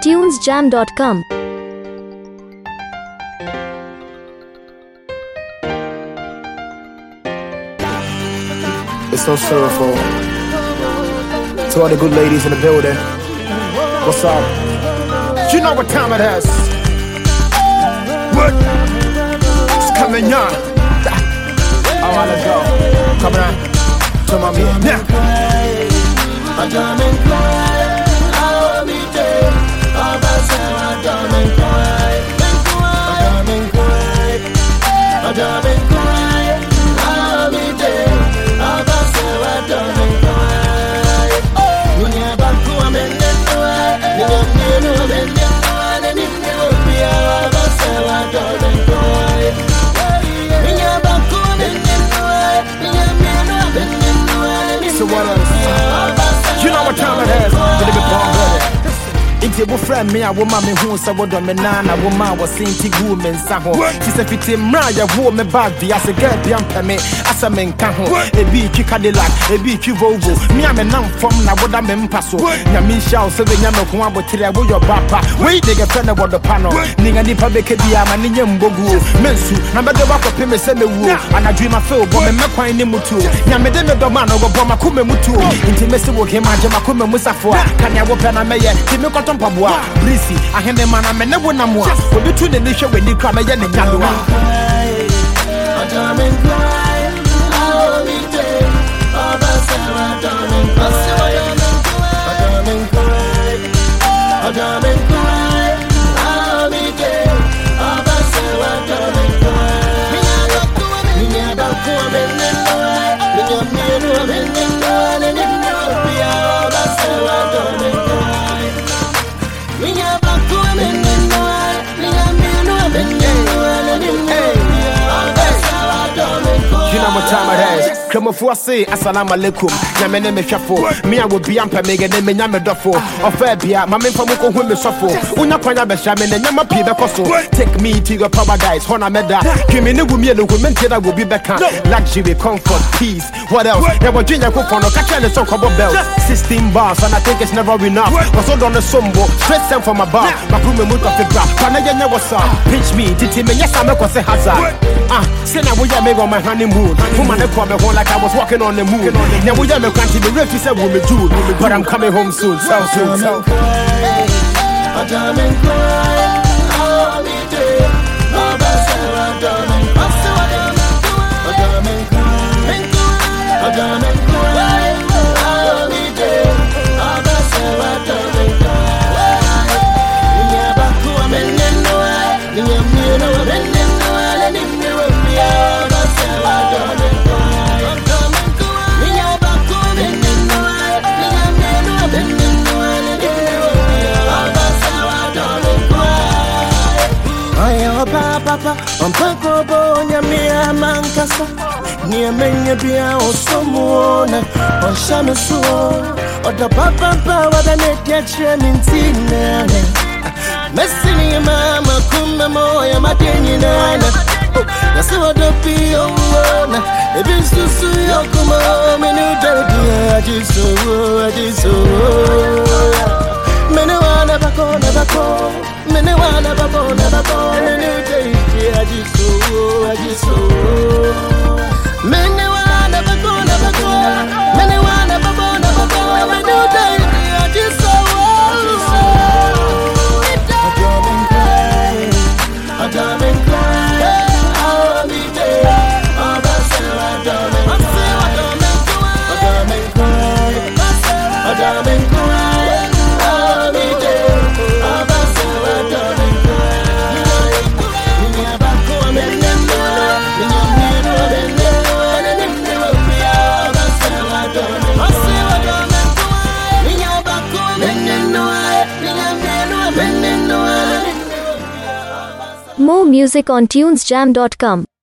tunesjam.com. It's so sorrowful. To all the good ladies in the building, what's up? You know what time it is. What? It's coming on. I wanna go. Coming on. To my man. Now. So what else? You know what time it is. Did it be born ready? Inti wo friend me a wo ma me hu se wo do me na na wo ma wo sinti gu me nsa ho. She say fiti mra ya wo me bag bi as a girl bi ampa me asa me nka ho. Ebi twi Cadillac, ebi twi Volvo. Me a me nam fom na wo da me mpa so. Nya me sha so be nya me ko abotre wo your papa. We dey get friend wo do pano. Ninga ni pa be ke bia ma ni nyem bogu. Mensu na be de ba ko pe me se me wu. Ana dream I feel bo me mekwan ni mutu. Nya me de me do ma no go bo ma ko me mutu. Inti me se wo ke ma je ma ko me musafo. Kan ya wo pe na me ye. Ti me ko Paboa, Brisi, I hand them man, and never know what. We'll be to the nation when you come again in Yadua. You know what time it is. Come for say assalamu alaikum. Nyame me hwafo. Me a wo bia mpa me ge me nyame dofo. Ofa bia ma me mfa ko hu me sofo. Unya kwanya be hya me na nyama pie be koso. Take me to your paradise. Hona meda. Kimi ne wu me no ko mente da wo bi beka. Luxury, comfort, peace. What else? Ya wo jinya ko fono ka chele so kobo belt. 16 bars and I think it's never enough. Was on the sombo. Straight sent from above. Ma ku me mut of the graph. Kana yenya what's up? Pinch me. Titi me yes am ko say hazard. Say na we ya me on my honeymoon. Woman they call me home like I was walking on the moon. Now we ya me can't the ref said woman do. But I'm coming home soon. So. Papa, on Paco, Yamia Mancasa, near many beer or someone, or Shamasu, or the Papa Power than a catcher in Tina. Messing Mamma Kumamo, Yamatina. That's what the Pio one. If it's to see your come, I just so. Menewa never go. Menewa never go. I just so. Menewa never go. Menewa never go. Me new day, I just so. I don't cry. I'll be there. I'll be sad. I don't cry. More music on tunesjam.com.